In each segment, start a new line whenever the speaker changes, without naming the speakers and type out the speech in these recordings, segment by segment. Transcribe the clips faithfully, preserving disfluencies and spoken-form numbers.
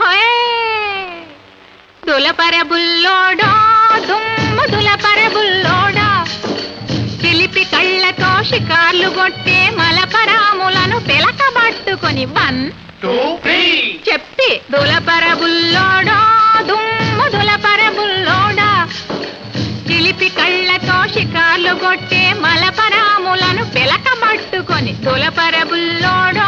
దులపర బుల్లోడా దుమ్ము దులపర బుల్లోడా చిలిపి కళ్ళతో షికార్లు కొట్టే మలపరాములను పిలకబట్టుకొని వన్
టూ త్రీ
చెప్పి దులపర బుల్లోడా దుమ్ము దులపర బుల్లోడా చిలిపి కళ్ళతో షికార్లు కొట్టే మలపరాములను పిలకబట్టుకొని దులపర బుల్లోడా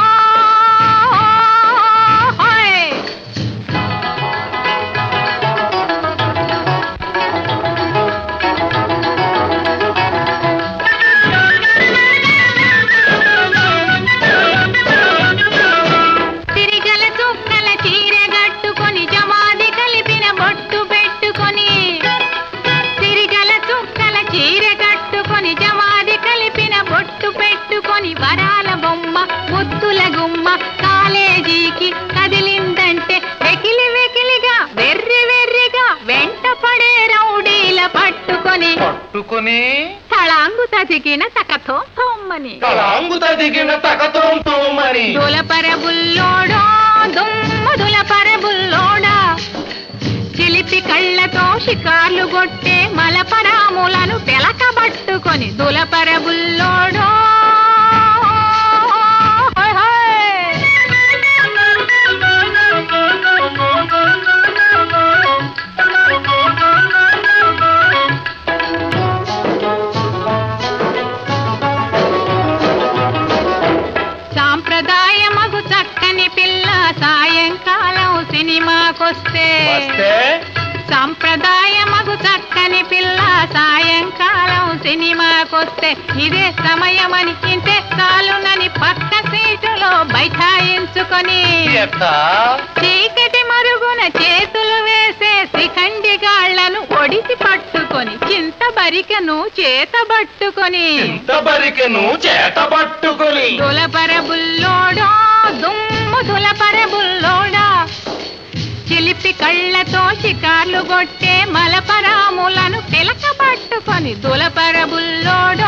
వరాల బొమ్మ ముద్దుల గుమ్మ కాలేజీకి కదిలిందంటే వెకిలి వెకిలిగా వెర్రి వెర్రిగా వెంట పడే రౌడీల పట్టుకొని
పట్టుకొని
తళాంగు తదిగిన తకతో తోమ్మని
తళాంగు తదిగిన తకతో తోమ్మని
దులపర బుల్లోడా దుమ్మ దులపర బుల్లోడా చిలిపి కళ్ళతో షికార్లు కొట్టే మలపరాములను పిలకబట్టుకొని దులపర బుల్లోడా సాంప్రదాయమగు చక్కని పిల్ల సాయంకాలం సినిమాకొస్తే సంప్రదాయమగు చక్కని పిల్ల సాయంకాలం సినిమాకొస్తే ఇదే సమయమని ఇంతే చాలునని పక్క సీటులో బైఠాయించుకొని చీకటి మరుగున చేతులు వేసే శిఖండి గాళ్లను ఒడిసి పట్టుకొని చింతబరికను చేతబట్టుకొని
చింతబరికను చేతబట్టుకొని
దులపర బుల్లోడా దుమ్ము దులపర బుల్లోడా చిలిపి కళ్ళతో షికార్లు కొట్టే మలపరాములను పిలకబట్టుకొని దులపర బుల్లోడా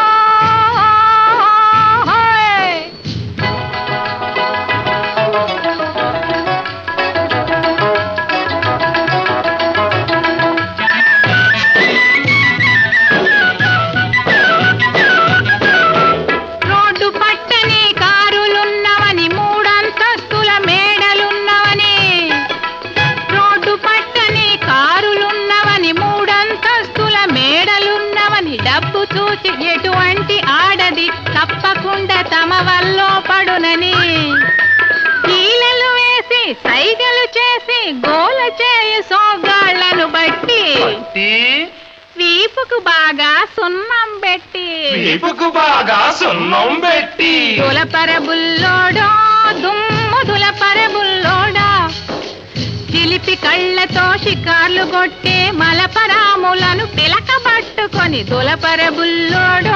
రోడ్డు పట్టని కారులున్నవని మూడంతస్తుల మేడలున్నవని రోడ్డు పట్టని కారులున్నవని మూడంతస్తుల మేడలున్నవని డబ్బు చూసి ఎటువంటి ఆడది తప్పకుండా తమ వల్లో పడునని కీలలు వేసి సైగలు చేసి గోల చేయు సోగాళ్లను బట్టి వీపుకు బాగా సున్నం పెట్టి
వీపుకు బాగా సున్నం పెట్టి
దులపర బుల్లోడా దుమ్ము దులపర బుల్లోడా చిలిపి కళ్ళతో షికార్లు కొట్టే మలపరాములను పిలకబట్టుకొని దులపర బుల్లోడా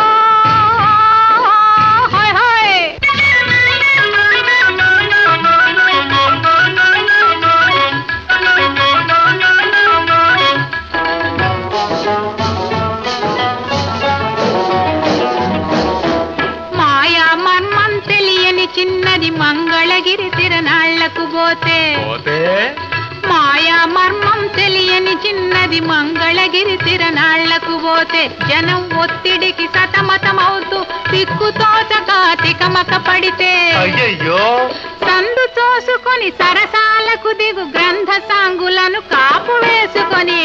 మాయా మర్మం తెలియని చిన్నది మంగళగిరి తిరణాళ్లకు పోతే మాయా మర్మం తెలియని చిన్నది మంగళగిరి తిరణాళ్లకు పోతే జనం ఒత్తిడికి సతమతమవుతూ సిక్కుతోచక తికమక పడితే
అయ్యయ్యో
సందు తోసుకొని సరసాలకు దిగు గ్రంథ సాంగులను కాపు వేసుకొని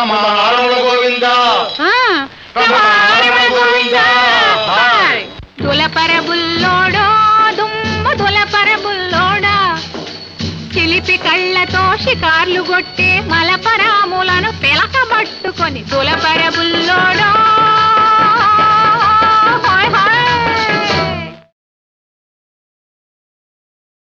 దులపర బుల్లోడా దుమ్ము దులపర బుల్లోడా చిలిపి కళ్ళతో షికార్లు కొట్టే మలపరాములను పిలకబట్టుకొని దులపర బుల్లోడా